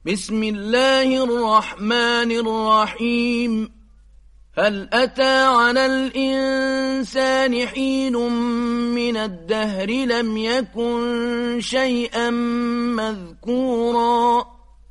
بسم الله الرحمن الرحيم هل أتى على الإنسان حين من الدهر لم يكن شيئا مذكورا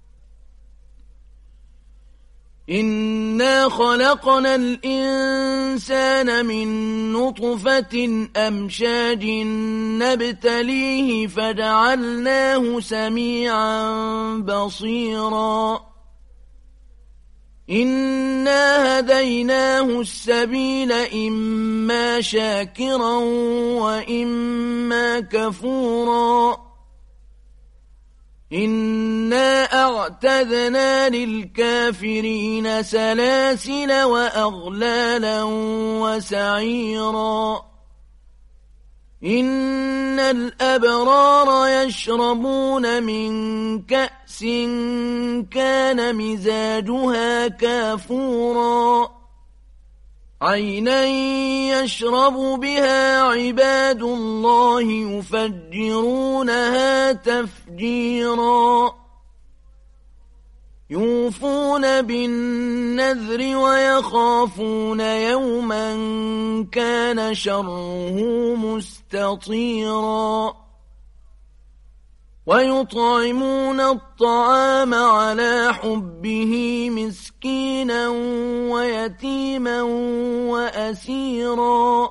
إنا خلقنا الإنسان من نطفة أمشاج نبتليه فجعلناه سميعا بصيرا إنا هديناه السبيل إما شاكرا وإما كفورا إنا أعتدنا للكافرين سلاسل وأغلالا وسعيرا إن الأبرار يشربون من كأس كان مزاجها كافورا عينا يشرب بها عباد الله يفجرونها تفجيرا يوفون بالنذر ويخافون يوما كان شره مستطيرا ويطعمون الطعام على حبه مسكينا ويتيما وأسيرا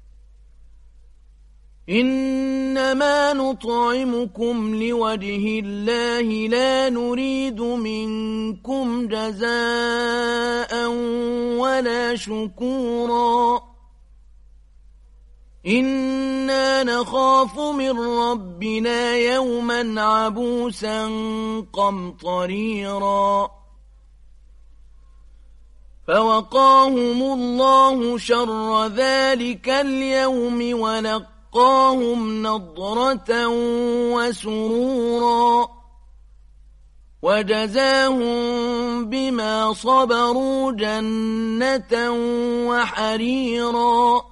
إنما نطعمكم لوجه الله لا نريد منكم جزاء ولا شكورا إنا نخاف من ربنا يوما عبوسا قمطريرا فوقاهم الله شر ذلك اليوم ولقاهم نضرة وسرورا وجزاهم بما صبروا جنة وحريرا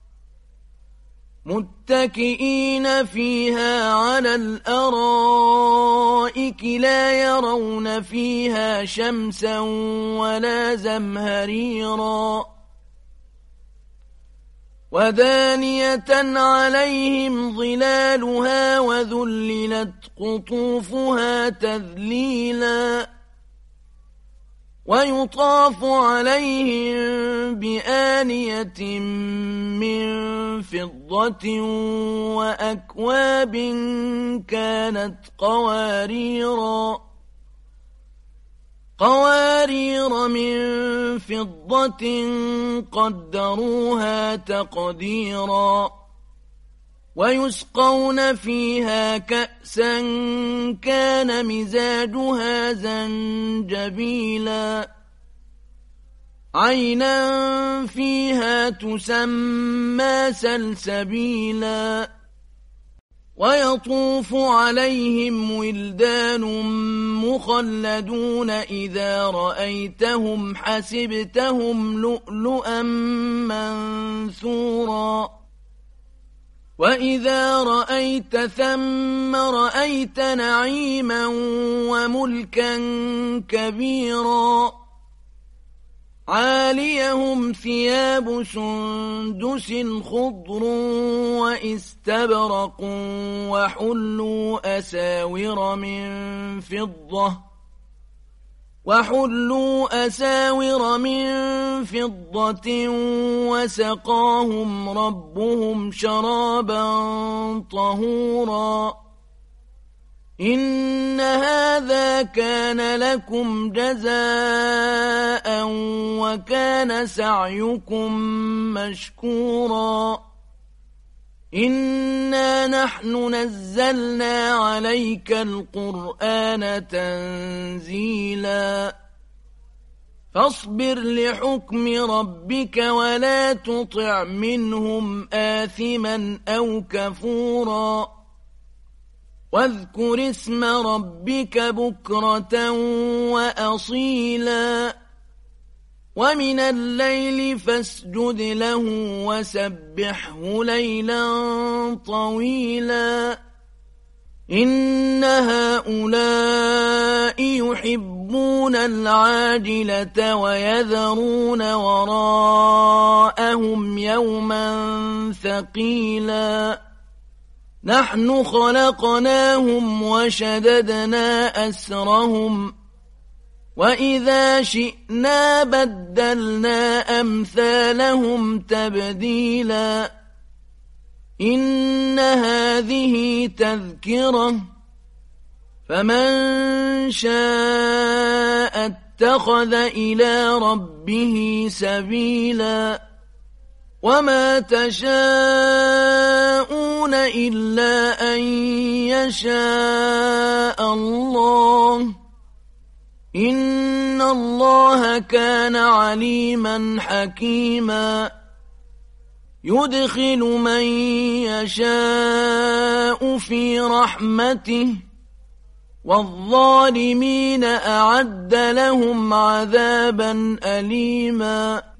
متكئين فيها على الأرائك لا يرون فيها شمسا ولا زمهريرا ودانية عليهم ظلالها وذللت قطوفها تذليلا ويطاف عليهم بآنية من فضة وأكواب كانت قوارير من فضة قدروها تقديرا ويسقون فيها كأسا كان مزاجها زنجبيلا عينا فيها تسمى سلسبيلا ويطوف عليهم ولدان مخلدون إذا رأيتهم حسبتهم لؤلؤا منثورا وإذا رأيت ثم رأيت نعيما وملكا كبيرا عاليهم ثياب سندس خضر وإستبرق وحلوا أساور من فضة وسقاهم ربهم شرابا طهورا إن هذا كان لكم جزاء وكان سعيكم مشكورا إنا نحن نزلنا عليك القرآن تنزيلا فاصبر لحكم ربك ولا تطع منهم آثما أو كفورا واذكر اسم ربك بكرة وأصيلا ومن الليل فاسجد له وسبحه ليلا طويلا إن هؤلاء يحبون العاجلة ويذرون وراءهم يوما ثقيلا نحن خلقناهم وشددنا أسرهم وإذا شئنا بدلنا أمثالهم تبديلا إن هذه تذكرة فمن شاء اتخذ إلى ربه سبيلا وما تشاءون إلا أن يشاء الله إن الله كان عليما حكيما يدخل من يشاء في رحمته والظالمين أعد لهم عذابا أليما